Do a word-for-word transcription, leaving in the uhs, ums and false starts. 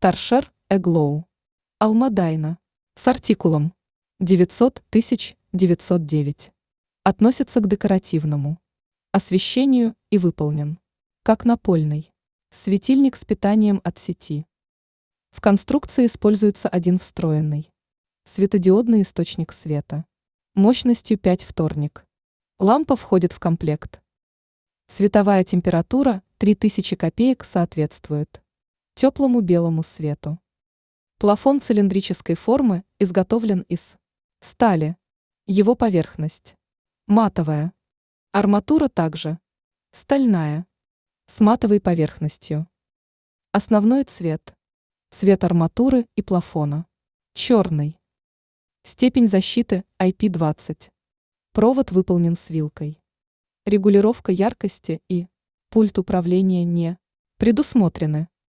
Торшер Эглоу. Алмадайна. С артикулом девятьсот тысяч девятьсот девять. Относится к декоративному освещению и выполнен как напольный светильник с питанием от сети. В конструкции используется один встроенный светодиодный источник света мощностью пять вторник. Лампа входит в комплект. Цветовая температура три тысячи копеек соответствует теплому белому свету. Плафон цилиндрической формы изготовлен из стали. Его поверхность матовая. Арматура также стальная с матовой поверхностью. Основной цвет. Цвет арматуры и плафона черный. Степень защиты ай пи двадцать. Провод выполнен с вилкой. Регулировка яркости и пульт управления не предусмотрены.